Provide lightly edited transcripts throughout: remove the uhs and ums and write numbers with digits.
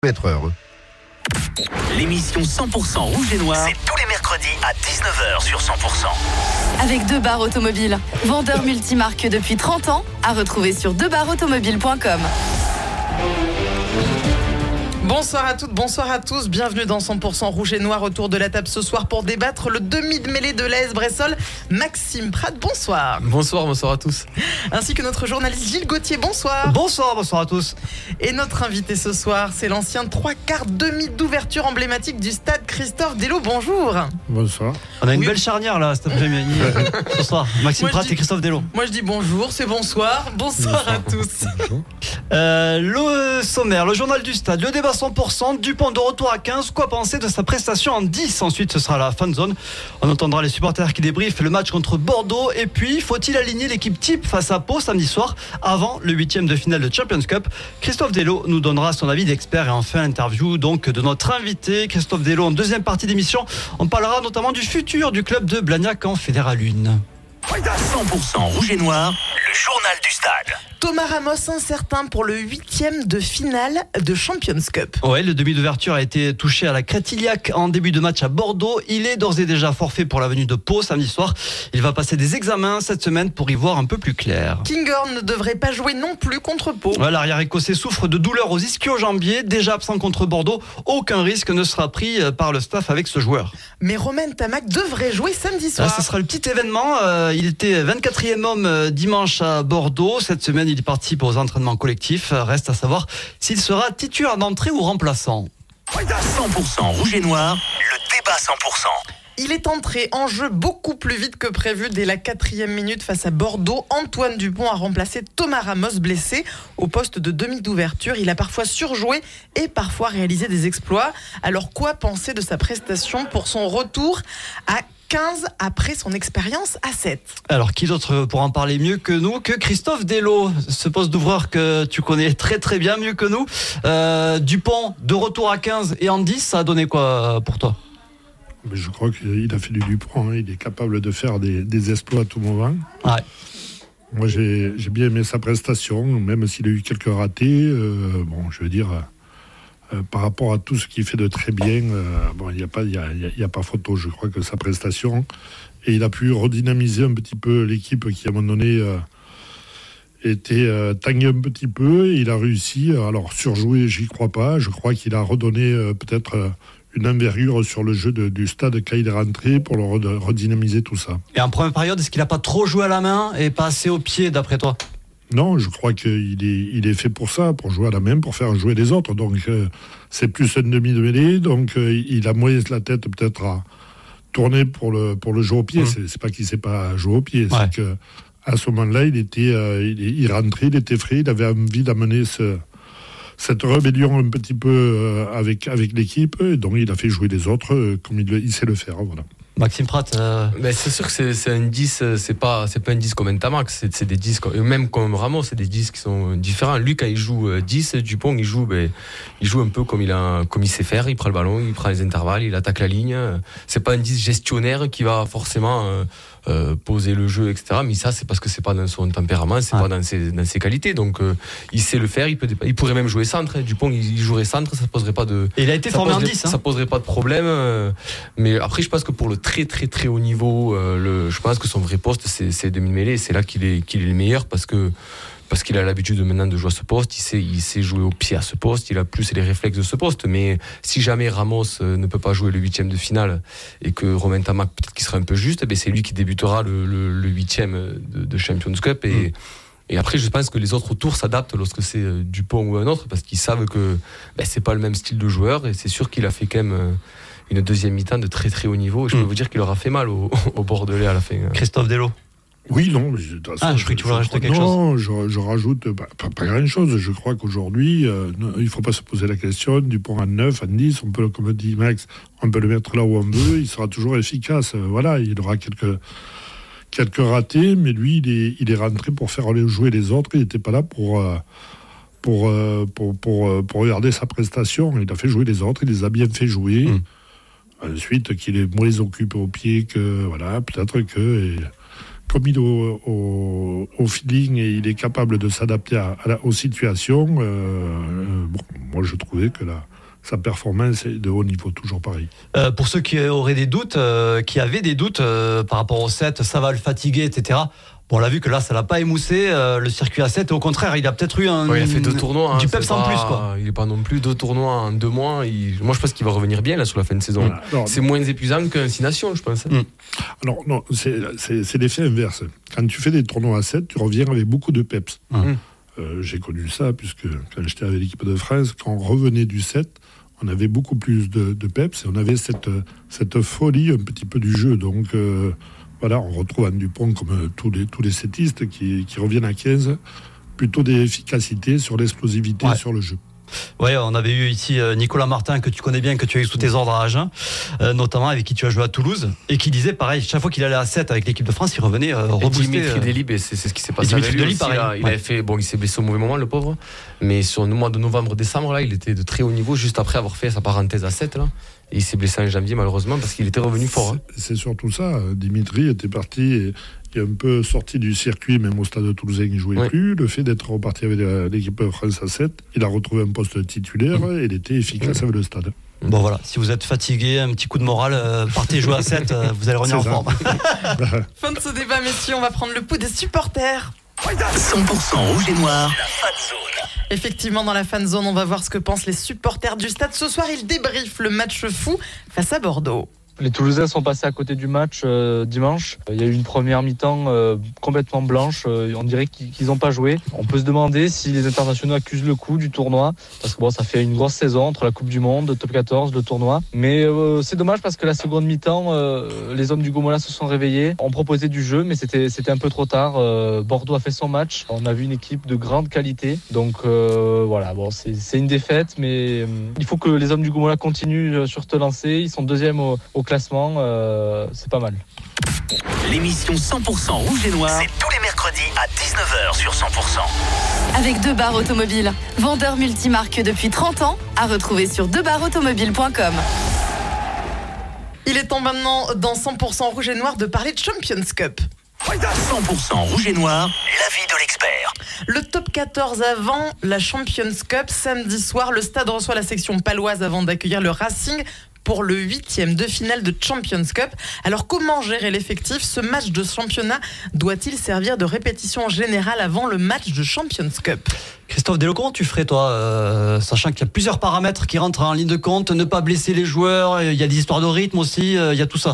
Être heureux. L'émission 100% Rouge et Noir, c'est tous les mercredis à 19h sur 100%. Avec Deux Barres Automobiles, vendeur multimarque depuis 30 ans, à retrouver sur deubarreautomobile.com. Bonsoir à toutes, bonsoir à tous, bienvenue dans 100% Rouge et Noir, autour de la table ce soir pour débattre le demi de mêlée de l'AS Bressolles, Maxime Prat, bonsoir. Bonsoir à tous. Ainsi que notre journaliste Gilles Gauthier, bonsoir. Bonsoir à tous. Et notre invité ce soir, c'est l'ancien 3/4 demi d'ouverture emblématique du stade, Christophe Delot, bonjour. Bonsoir. On a une belle charnière là cet après-midi, ce soir. Maxime Prat et Christophe Delot. Moi je dis bonjour, c'est bonsoir. Bonsoir à tous. Bonjour. Le sommaire, le journal du stade, le débat 100%, Dupont de retour à 15, quoi penser de sa prestation en 10? Ensuite ce sera la fan zone, on entendra les supporters qui débriefent le match contre Bordeaux. Et puis faut-il aligner l'équipe type face à Pau samedi soir avant le 8e de finale de Champions Cup? Christophe Delot nous donnera son avis d'expert. Et enfin interview donc de notre invité Christophe Delot. En deuxième partie d'émission, on parlera notamment du futur du club de Blagnac en Fédéral 1. 100% Rouge et Noir, le journal du stade. Thomas Ramos incertain pour le 8e de finale de Champions Cup. Ouais, le demi d'ouverture a été touché à la crête iliaque en début de match à Bordeaux. Il est d'ores et déjà forfait pour la venue de Pau samedi soir. Il va passer des examens cette semaine pour y voir un peu plus clair. Kinghorn ne devrait pas jouer non plus contre Pau. Ouais, l'arrière écossais souffre de douleurs aux ischio-jambiers. Déjà absent contre Bordeaux, aucun risque ne sera pris par le staff avec ce joueur. Mais Romain Tamac devrait jouer samedi soir. Ce sera le petit événement. Il était 24e homme dimanche à Bordeaux. Cette semaine, il participe aux entraînements collectifs. Reste à savoir s'il sera titulaire d'entrée ou remplaçant. 100% Rouge et Noir, le débat 100%. Il est entré en jeu beaucoup plus vite que prévu dès la 4e minute face à Bordeaux. Antoine Dupont a remplacé Thomas Ramos blessé au poste de demi d'ouverture. Il a parfois surjoué et parfois réalisé des exploits. Alors quoi penser de sa prestation pour son retour à 15 après son expérience à 7? Alors qui d'autre pour en parler mieux que nous, que Christophe Delot, ce poste d'ouvreur que tu connais très très bien, mieux que nous. Dupont de retour à 15 et en 10, ça a donné quoi pour toi? Mais je crois qu'il a fait du Dupont, hein. Il est capable de faire des exploits à tout moment. Ouais. Moi j'ai bien aimé sa prestation, même s'il a eu quelques ratés. Je veux dire, par rapport à tout ce qu'il fait de très bien, il n'y a pas photo. Je crois que sa prestation, et il a pu redynamiser un petit peu l'équipe qui à un moment donné était tanguée un petit peu, et il a réussi. Alors surjouer, j'y crois pas. Je crois qu'il a redonné peut-être une envergure sur le jeu du stade quand il est rentré pour le redynamiser tout ça. Et en première période, est-ce qu'il n'a pas trop joué à la main et pas assez au pied d'après toi? Non, je crois qu'il est fait pour ça, pour jouer à la main, pour faire jouer les autres. Donc c'est plus un demi de mêlée, donc il a moyen la tête peut-être à tourner pour le jeu au pied. C'est pas qu'il ne sait pas jouer au pied, c'est que à ce moment-là, il rentrait, il était frais, il avait envie d'amener cette rébellion un petit peu avec l'équipe, et donc il a fait jouer les autres comme il sait le faire. Voilà. Maxime Prat, Mais c'est sûr que c'est un 10, c'est pas un 10 comme un Tamac, c'est des 10, même comme Ramos, c'est des 10 qui sont différents. Lui, quand il joue 10, Dupont, il joue un peu comme il sait faire. Il prend le ballon, il prend les intervalles, il attaque la ligne. C'est pas un 10 gestionnaire qui va forcément poser le jeu, etc. Mais ça, c'est parce que c'est pas dans son tempérament, c'est pas dans ses qualités. Donc il sait le faire, il pourrait même jouer centre. Dupont, il jouerait centre, ça poserait pas de. Et il a été formé en 10. Ça poserait pas de problème. Mais après, je pense que pour le très très très haut niveau, je pense que son vrai poste, c'est demi-mêlée. C'est là qu'il est le meilleur parce qu'il a l'habitude maintenant de jouer à ce poste, il sait jouer au pied à ce poste, il a plus les réflexes de ce poste. Mais si jamais Ramos ne peut pas jouer le 8e de finale et que Romain Tamac peut-être qu'il sera un peu juste, c'est lui qui débutera le 8e de Champions Cup. Et après, je pense que les autres autour s'adaptent lorsque c'est Dupont ou un autre, parce qu'ils savent que c'est pas le même style de joueur, et c'est sûr qu'il a fait quand même une deuxième mi-temps de très très haut niveau. Et je peux vous dire qu'il aura fait mal au Bordelais à la fin. Christophe Delot. Oui, non, je crois que tu voulais rajouter quelque chose. Non, je rajoute pas grand-chose. Je crois qu'aujourd'hui, il ne faut pas se poser la question. Dupont à 9, à 10, on peut, comme dit Max, on peut le mettre là où on veut. Il sera toujours efficace. Voilà, il aura quelques ratés, mais lui, il est rentré pour faire jouer les autres. Il n'était pas là pour regarder sa prestation. Il a fait jouer les autres, il les a bien fait jouer. Ensuite, qu'il est moins occupé au pied que... Voilà, peut-être que... comme il est au feeling et il est capable de s'adapter aux situations, moi je trouvais que sa performance est de haut niveau, toujours pareil. Pour ceux qui auraient des doutes, qui avaient des doutes par rapport au 7, ça va le fatiguer, etc. Bon, on l'a vu que là, ça l'a pas émoussé, le circuit A7, et au contraire, il a peut-être eu il a fait 2 tournois. Du peps en plus, quoi. Il n'est pas non plus 2 tournois en 2 mois. Moi, je pense qu'il va revenir bien là sur la fin de saison. Voilà. Alors, c'est moins épuisant qu'un 6 Nations, je pense. Alors, non, c'est l'effet inverse. Quand tu fais des tournois A7, tu reviens avec beaucoup de peps. J'ai connu ça, puisque quand j'étais avec l'équipe de France, quand on revenait du 7, on avait beaucoup plus de peps et on avait cette folie un petit peu du jeu. Donc voilà, on retrouve Anne Dupont comme tous les settistes qui reviennent à 15, plutôt d'efficacité sur l'explosivité, sur le jeu. Ouais, on avait eu ici Nicolas Martin, que tu connais bien, que tu as eu sous tes ordres à Agen, notamment avec qui tu as joué à Toulouse, et qui disait pareil, chaque fois qu'il allait à 7 avec l'équipe de France, il revenait rebooster. Dimitri Delib, c'est ce qui s'est passé avec lui aussi, il avait fait, il s'est blessé au mauvais moment, le pauvre, mais sur le mois de novembre-décembre, là, il était de très haut niveau, juste après avoir fait sa parenthèse à 7, là. Et il s'est blessé en janvier, malheureusement, parce qu'il était revenu fort. C'est surtout ça. Dimitri était parti et un peu sorti du circuit, même au stade toulousain, il ne jouait plus. Le fait d'être reparti avec l'équipe de France à 7, il a retrouvé un poste titulaire et il était efficace avec le stade. Bon voilà, si vous êtes fatigué, un petit coup de morale, partez jouer à 7, vous allez revenir en forme. Fin de ce débat, messieurs, on va prendre le pouls des supporters. 100% rouge et noir. Effectivement, dans la fan zone, on va voir ce que pensent les supporters du stade. Ce soir, ils débriefent le match fou face à Bordeaux. Les Toulousains sont passés à côté du match dimanche. Il y a eu une première mi-temps complètement blanche. On dirait qu'ils n'ont pas joué. On peut se demander si les internationaux accusent le coup du tournoi. Parce que ça fait une grosse saison entre la Coupe du Monde, le Top 14, le tournoi. Mais c'est dommage parce que la seconde mi-temps, les hommes du Goumola se sont réveillés, ont proposé du jeu, mais c'était un peu trop tard. Bordeaux a fait son match. On a vu une équipe de grande qualité. Donc voilà, c'est une défaite, mais il faut que les hommes du Goumola continuent sur te lancer. Ils sont deuxième au classement, c'est pas mal. L'émission 100% rouge et noir, c'est tous les mercredis à 19h sur 100%. Avec 2 Bar Automobile, vendeur multimarque depuis 30 ans, à retrouver sur 2barautomobile.com. Il est temps maintenant, dans 100% rouge et noir, de parler de Champions Cup. 100% rouge et noir, l'avis de l'expert. Le top 14 avant la Champions Cup, samedi soir, le stade reçoit la section paloise avant d'accueillir le Racing pour le 8e de finale de Champions Cup. Alors comment gérer l'effectif ? Ce match de championnat doit-il servir de répétition générale avant le match de Champions Cup ? Christophe Dello, comment tu ferais toi, sachant qu'il y a plusieurs paramètres qui rentrent en ligne de compte, ne pas blesser les joueurs, il y a des histoires de rythme aussi, il y a tout ça.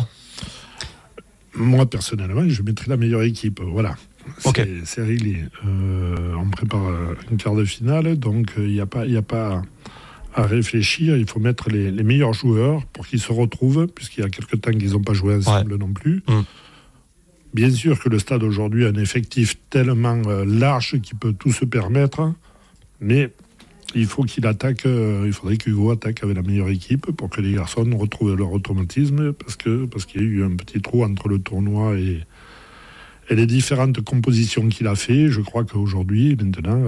Moi personnellement, je mettrais la meilleure équipe, voilà. Okay. C'est réglé. On prépare une quart de finale, donc il n'y a pas à réfléchir, il faut mettre les meilleurs joueurs pour qu'ils se retrouvent, puisqu'il y a quelques temps qu'ils n'ont pas joué ensemble non plus. Bien sûr que le stade aujourd'hui a un effectif tellement large qu'il peut tout se permettre, mais il faut qu'il attaque, il faudrait qu'Hugo attaque avec la meilleure équipe pour que les garçons retrouvent leur automatisme, parce qu'il y a eu un petit trou entre le tournoi et les différentes compositions qu'il a fait. Je crois qu'aujourd'hui, maintenant,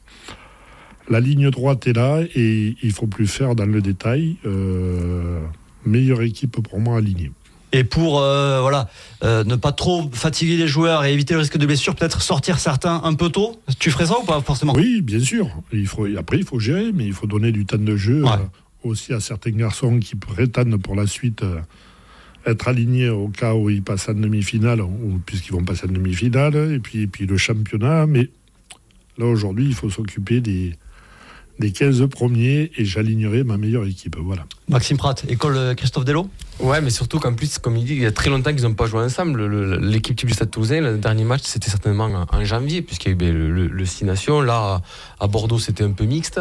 la ligne droite est là et il ne faut plus faire dans le détail. Meilleure équipe pour moi alignée. Et pour ne pas trop fatiguer les joueurs et éviter le risque de blessure, peut-être sortir certains un peu tôt. Tu ferais ça ou pas forcément ? Oui, bien sûr. Après, il faut gérer, mais il faut donner du temps de jeu aussi à certains garçons qui prétendent pour la suite être alignés au cas où ils passent en demi-finale, ou puisqu'ils vont passer en demi-finale, et puis le championnat. Mais là, aujourd'hui, il faut s'occuper des 15 premiers et j'alignerai ma meilleure équipe. Voilà. Maxime Pratt, école Christophe Dello ? Ouais, mais surtout qu'en plus, comme il dit, il y a très longtemps qu'ils n'ont pas joué ensemble. L'équipe type du Stade Toulousain, le dernier match, c'était certainement en janvier, puisqu'il y a eu le 6 Nations. Là, à Bordeaux, c'était un peu mixte.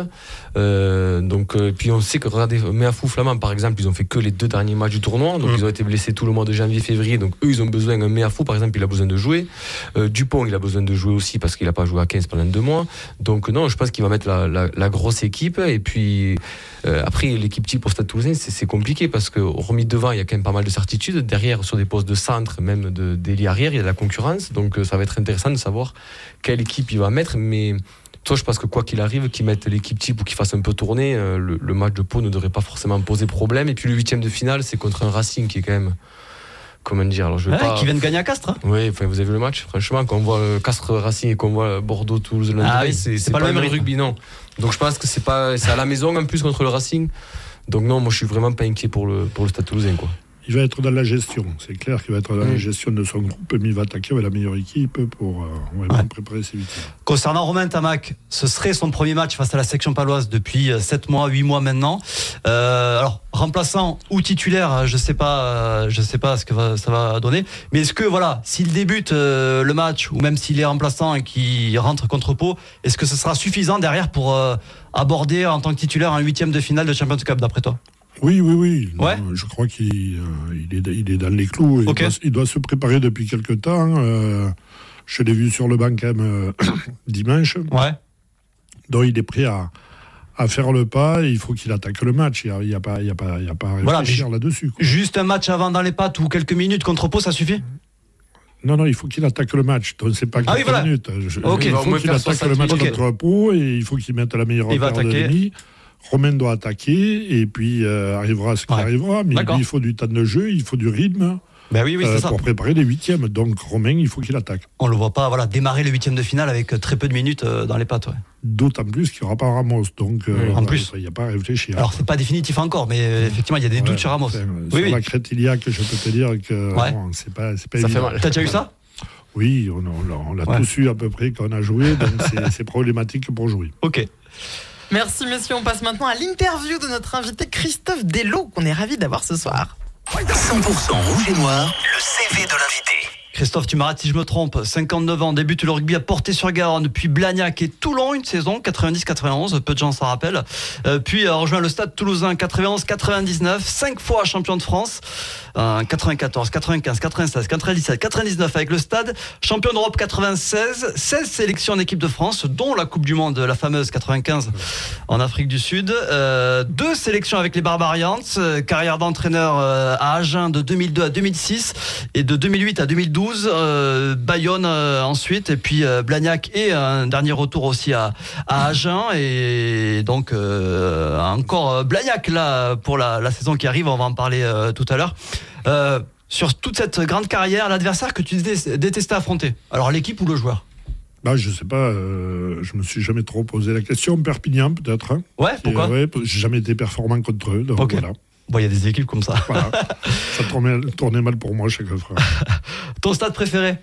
Puis on sait que, regardez, Méafou Flamand, par exemple, ils ont fait que les 2 derniers matchs du tournoi. Donc ils ont été blessés tout le mois de janvier-février. Donc eux, ils ont besoin. Un Méafou, par exemple, il a besoin de jouer. Dupont, il a besoin de jouer aussi parce qu'il n'a pas joué à 15 pendant 2 mois. Donc non, je pense qu'il va mettre la grosse équipe. Et puis après, l'équipe type au Stade Toulousain, c'est compliqué parce que, hormis devant, il y a quand même pas mal de certitudes. Derrière, sur des postes de centre, même d'ailier arrière, il y a de la concurrence. Donc ça va être intéressant de savoir quelle équipe il va mettre. Mais toi, je pense que quoi qu'il arrive, qu'ils mettent l'équipe type ou qu'ils fassent un peu tourner, le match de Pau ne devrait pas forcément poser problème. Et puis le 8e de finale, c'est contre un Racing qui est quand même... Comment dire, alors qui vient de gagner à Castres. Hein. Oui, vous avez vu le match. Franchement, quand on voit Castres Racing et qu'on voit Bordeaux Toulouse le lendemain, c'est pas le même rugby, non. Donc je pense que c'est à la maison en plus contre le Racing. Donc non, moi je suis vraiment pas inquiet pour le Stade Toulousain, quoi. Il va être dans la gestion. C'est clair qu'il va être dans la gestion de son groupe, mais il va attaquer avec la meilleure équipe pour préparer ses victoires. Concernant Romain Tamac, ce serait son premier match face à la section paloise depuis 7 mois, 8 mois maintenant. Alors, remplaçant ou titulaire, je sais pas ce que ça va donner. Mais est-ce que, voilà, s'il débute le match, ou même s'il est remplaçant et qu'il rentre contre Pau, est-ce que ce sera suffisant derrière pour aborder en tant que titulaire un 8e de finale de Champions Cup, d'après toi? Oui. Ouais. Non, je crois qu'il est dans les clous. Okay. Il doit se préparer depuis quelque temps. Je l'ai vu sur le banc quand même dimanche. Ouais. Donc il est prêt à faire le pas. Il faut qu'il attaque le match. Il n'y a pas à réfléchir là-dessus, quoi. Juste un match avant dans les pattes ou quelques minutes contre Pau, ça suffit? Non, il faut qu'il attaque le match. Donc c'est pas quelques minutes. Il faut qu'il attaque le match contre Pau et il faut qu'il mette la meilleure paire de demi. Romain doit attaquer et puis arrivera ce qui arrivera, mais lui, il faut du temps de jeu, il faut du rythme c'est ça. Pour préparer les 8e. Donc Romain, il faut qu'il attaque. On le voit pas démarrer le 8e de finale avec très peu de minutes dans les pattes. Ouais. D'autant plus qu'il n'y aura pas Ramos, donc en plus, il n'y a pas à réfléchir. Alors c'est pas définitif encore, mais effectivement il y a des doutes sur Ramos. Sur la Crétilia, que je peux te dire que c'est pas ça évident. fait mal. T'as déjà eu ça? Oui, on l'a tous eu à peu près quand on a joué, donc c'est problématique pour jouer. Ok. Merci messieurs, on passe maintenant à l'interview de notre invité Christophe Delot, qu'on est ravi d'avoir ce soir. 100% rouge et noir, le CV de l'invité. Christophe, tu m'arrêtes si je me trompe, 59 ans, débute le rugby à Portée-sur-Garonne, puis Blagnac et Toulon, une saison, 90-91, peu de gens s'en rappellent. Puis rejoint le Stade Toulousain, 91-99, 5 fois champion de France, 94, 95, 96, 97, 99 avec le Stade, champion d'Europe 96, 16 sélections en équipe de France, dont la Coupe du Monde, la fameuse 95 en Afrique du Sud, 2 sélections avec les Barbarians, carrière d'entraîneur à Agen de 2002 à 2006 et de 2008 à 2012. Bayonne ensuite, et puis Blagnac et un dernier retour aussi à Agen, et donc encore Blagnac là pour la saison qui arrive, on va en parler tout à l'heure. Sur toute cette grande carrière, l'adversaire que tu détestais affronter, alors l'équipe ou le joueur? Je sais pas, je me suis jamais trop posé la question. Perpignan peut-être. Ouais, pourquoi? J'ai jamais été performant contre eux, donc voilà. Bon, il y a des équipes comme ça. Voilà. Ça tournait mal pour moi chaque fois. Ton stade préféré?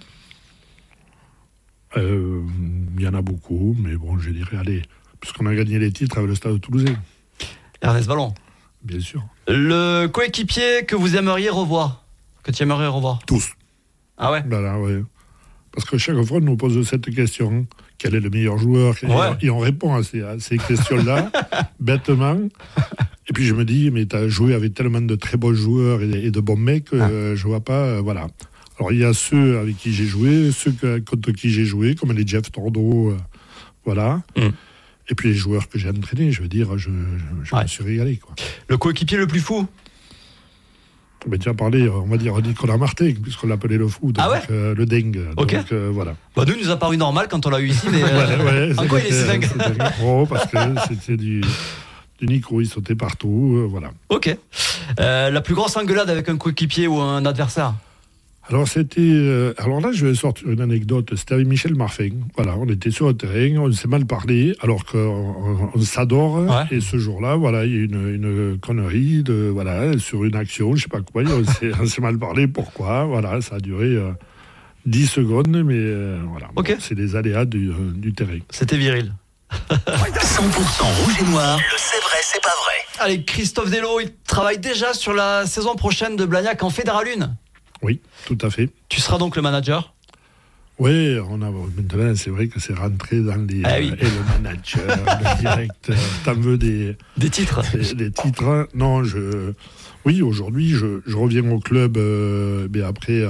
Il y en a beaucoup, mais bon, je dirais, allez, puisqu'on a gagné les titres avec le Stade Toulousain. Ernest Vallon. Bien sûr. Le coéquipier que vous aimeriez revoir? Que tu aimerais revoir? Tous. Ah ouais? Voilà, ouais. Parce que chaque fois, on nous pose cette question. Quel est le meilleur joueur? Et on répond à ces questions-là, bêtement. Et puis je me dis, mais tu as joué avec tellement de très bons joueurs et de bons mecs, je vois pas, voilà. Alors il y a ceux avec qui j'ai joué, ceux contre qui j'ai joué, comme les Jeff Tordo, voilà. Et puis les joueurs que j'ai entraînés, je veux dire, je me suis régalé, quoi. Le coéquipier le plus fou? Tu as parlé, on va dire Nicolas Martin, puisqu'on l'appelait le fou, donc, le dingue. Okay. Donc voilà. Nous, il nous a paru normal quand on l'a eu ici, mais en quoi il est si dingue? C'était micro, parce que c'était du Nico, il sautait partout, voilà. Ok. La plus grosse engueulade avec un coéquipier ou un adversaire? Alors c'était, alors là je vais sortir une anecdote. C'était avec Michel Marfin. Voilà, on était sur le terrain, on s'est mal parlé, alors qu'on s'adore. Ouais. Et ce jour-là, voilà, il y a une connerie sur une action, je sais pas quoi. On s'est mal parlé. Pourquoi? Voilà, ça a duré 10 secondes, mais voilà. Okay. C'est les aléas du terrain. C'était viril. 100% rouge et noir, le c'est vrai, c'est pas vrai. Allez, Christophe Delot, il travaille déjà sur la saison prochaine de Blagnac en Fédéral 1. Oui, tout à fait. Tu seras donc le manager? Oui, maintenant, c'est vrai que c'est rentré dans les... Ah oui. Et le manager, le directeur, t'en veux des titres? Des titres. Non, oui, aujourd'hui, je reviens au club, mais après...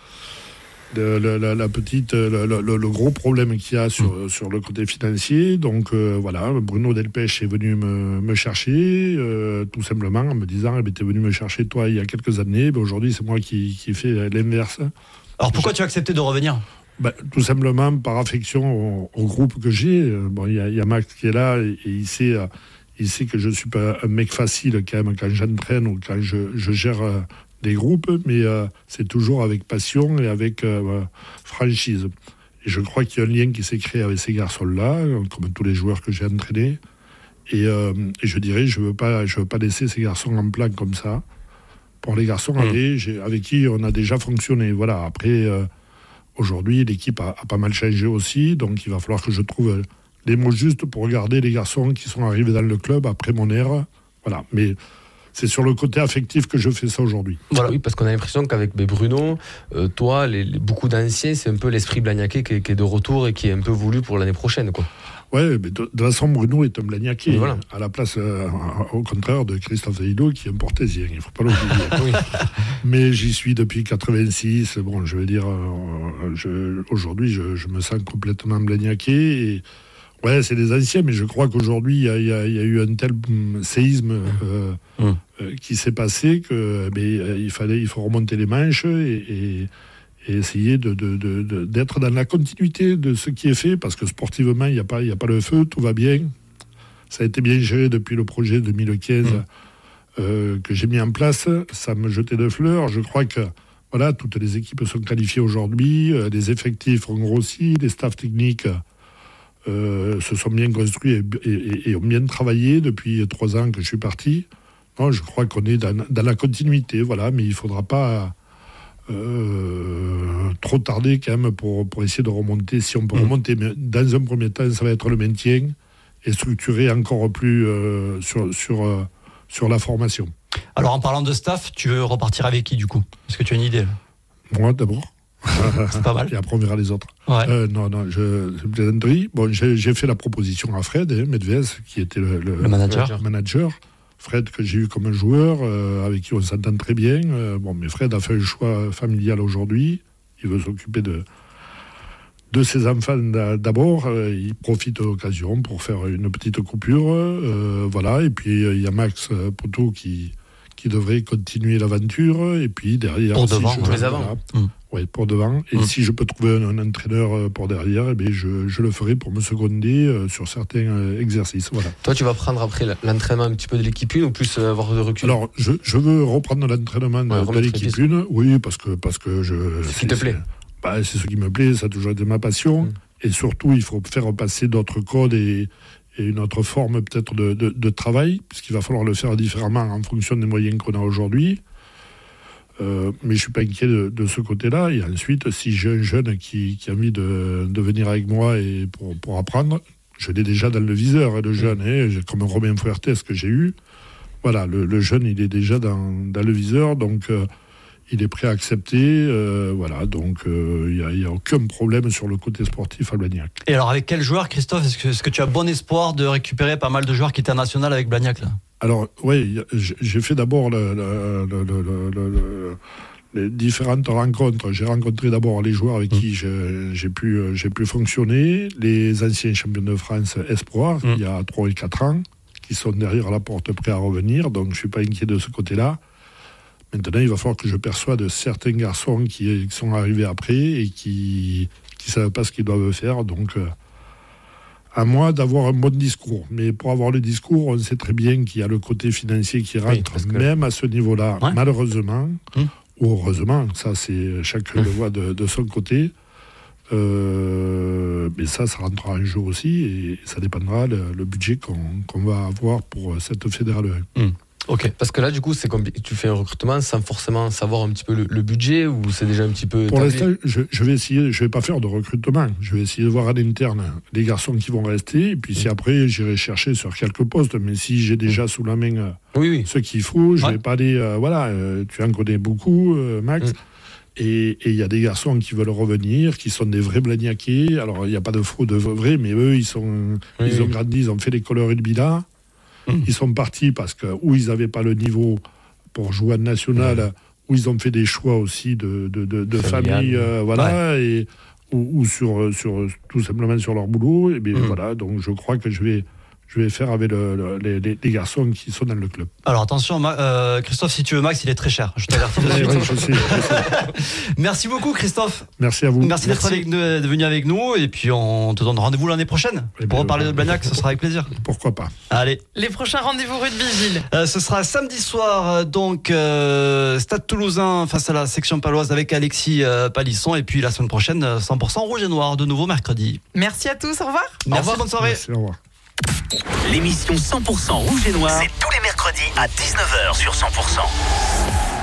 le gros problème qu'il y a sur le côté financier. Donc voilà, Bruno Delpech est venu me chercher, tout simplement en me disant, tu es venu me chercher toi il y a quelques années, aujourd'hui c'est moi qui fais l'inverse. Alors pourquoi tu as accepté de revenir? Tout simplement par affection au groupe que j'ai. Bon, il y a Max qui est là et il sait que je ne suis pas un mec facile quand même quand j'entraîne ou quand je gère des groupes, mais c'est toujours avec passion et avec franchise. Et je crois qu'il y a un lien qui s'est créé avec ces garçons-là, comme tous les joueurs que j'ai entraînés. Et je dirais, je veux pas laisser ces garçons en plan comme ça. Pour les garçons avec qui on a déjà fonctionné. Voilà. Après, aujourd'hui, l'équipe a pas mal changé aussi, donc il va falloir que je trouve les mots justes pour regarder les garçons qui sont arrivés dans le club après mon ère. Voilà. Mais c'est sur le côté affectif que je fais ça aujourd'hui. Voilà. Oui, parce qu'on a l'impression qu'avec Bruno, toi, beaucoup d'anciens, c'est un peu l'esprit blagnaquais qui est de retour et qui est un peu voulu pour l'année prochaine, quoi. Ouais, mais de toute façon, Bruno est un blagnaquais. Voilà. À la place, au contraire, de Christophe Zaïdo, qui est un portésien. Il ne faut pas l'oublier. Oui. Mais j'y suis depuis 86. Bon, je veux dire, aujourd'hui, je me sens complètement blagnaquais. Et, ouais, c'est des anciens, mais je crois qu'aujourd'hui, il y a eu un tel séisme qui s'est passé qu'il faut remonter les manches et essayer d'être dans la continuité de ce qui est fait, parce que sportivement, il n'y a pas le feu, tout va bien. Ça a été bien géré depuis le projet 2015 que j'ai mis en place. Ça me jetait de fleurs. Je crois que voilà, toutes les équipes sont qualifiées aujourd'hui, les effectifs ont grossi, les staffs techniques se sont bien construits et ont bien travaillé depuis 3 ans que je suis parti. Non, je crois qu'on est dans la continuité, voilà, mais il ne faudra pas trop tarder quand même pour essayer de remonter, si on peut remonter. Mais dans un premier temps, ça va être le maintien et structurer encore plus sur la formation. Alors en parlant de staff, tu veux repartir avec qui du coup ? Est-ce que tu as une idée là ? Moi d'abord. C'est pas mal. Et après on verra les autres. Ouais. Non, c'est plaisanterie. Bon, j'ai fait la proposition à Fred Medvez, qui était le manager. Fred, que j'ai eu comme un joueur, avec qui on s'entend très bien. Mais Fred a fait un choix familial aujourd'hui. Il veut s'occuper de ses enfants d'abord. Il profite de l'occasion pour faire une petite coupure. Voilà. Et puis, il y a Max Poteau qui devrait continuer l'aventure. Et puis, derrière... Pour devant, pour les avant. Oui, pour devant. Et si je peux trouver un entraîneur pour derrière, je le ferai pour me seconder sur certains exercices. Voilà. Toi, tu vas prendre après l'entraînement un petit peu de l'équipe 1 ou plus avoir de recul ? Alors, je veux reprendre l'entraînement de l'équipe 1. Oui, parce que c'est ce qui te plaît. C'est ce qui me plaît, ça a toujours été ma passion. Et surtout, il faut faire passer d'autres codes et une autre forme peut-être de travail, puisqu'il va falloir le faire différemment en fonction des moyens qu'on a aujourd'hui. Mais je ne suis pas inquiet de ce côté-là. Et ensuite, si j'ai un jeune qui a envie de venir avec moi et pour apprendre, je l'ai déjà dans le viseur, le jeune, comme Romain Fuertes que j'ai eu. Voilà, le jeune, il est déjà dans le viseur, donc il est prêt à accepter. Voilà, donc il n'y a aucun problème sur le côté sportif à Blagnac. Et alors, avec quel joueur, Christophe, est-ce que tu as bon espoir de récupérer pas mal de joueurs qui étaient nationaux avec Blagnac là ? Alors, oui, j'ai fait d'abord les différentes rencontres. J'ai rencontré d'abord les joueurs avec qui j'ai pu fonctionner, les anciens champions de France espoirs, il y a 3 et 4 ans, qui sont derrière la porte prêts à revenir, donc je ne suis pas inquiet de ce côté-là. Maintenant, il va falloir que je persuade certains garçons qui sont arrivés après et qui ne savent pas ce qu'ils doivent faire, donc... à moi d'avoir un bon discours. Mais pour avoir le discours, on sait très bien qu'il y a le côté financier qui rentre, même à ce niveau-là, malheureusement, ou heureusement, ça c'est chacun le voit de son côté. Mais ça rentrera en jeu aussi, et ça dépendra le budget qu'on va avoir pour cette fédérale. Ok. Parce que là, du coup, c'est comme tu fais un recrutement sans forcément savoir un petit peu le budget, ou c'est déjà un petit peu... Pour l'instant, je vais essayer, je vais pas faire de recrutement. Je vais essayer de voir à l'interne les garçons qui vont rester, et puis si après, j'irai chercher sur quelques postes. Mais si j'ai déjà sous la main ce qu'il faut, je vais pas aller... tu en connais beaucoup, Max. Et il y a des garçons qui veulent revenir, qui sont des vrais Blagnaquais. Alors, il n'y a pas de faux, de vrais, mais eux, ils ont grandi, ils ont fait l'école rugby là. Ils sont partis parce que ou ils n'avaient pas le niveau pour jouer en national, ou ils ont fait des choix aussi de famille, ou sur tout simplement sur leur boulot. Et bien voilà, donc je crois que je vais faire avec les garçons qui sont dans le club. Alors attention, Christophe, si tu veux Max, il est très cher. Je t'avertis de suite. Je sais. Merci beaucoup, Christophe. Merci à vous. Merci d'être venu avec nous. Et puis on te donne rendez-vous l'année prochaine pour reparler de Blagnac. Ce sera avec plaisir. Pourquoi pas. Allez. Les prochains rendez-vous rugby, Gilles. Ce sera samedi soir, donc Stade Toulousain face à la section paloise avec Alexis Palisson. Et puis la semaine prochaine, 100% rouge et noir, de nouveau mercredi. Merci à tous. Au revoir. Merci, bonne soirée. Merci, au revoir. L'émission 100% Rouge et Noir, c'est tous les mercredis à 19h sur 100%.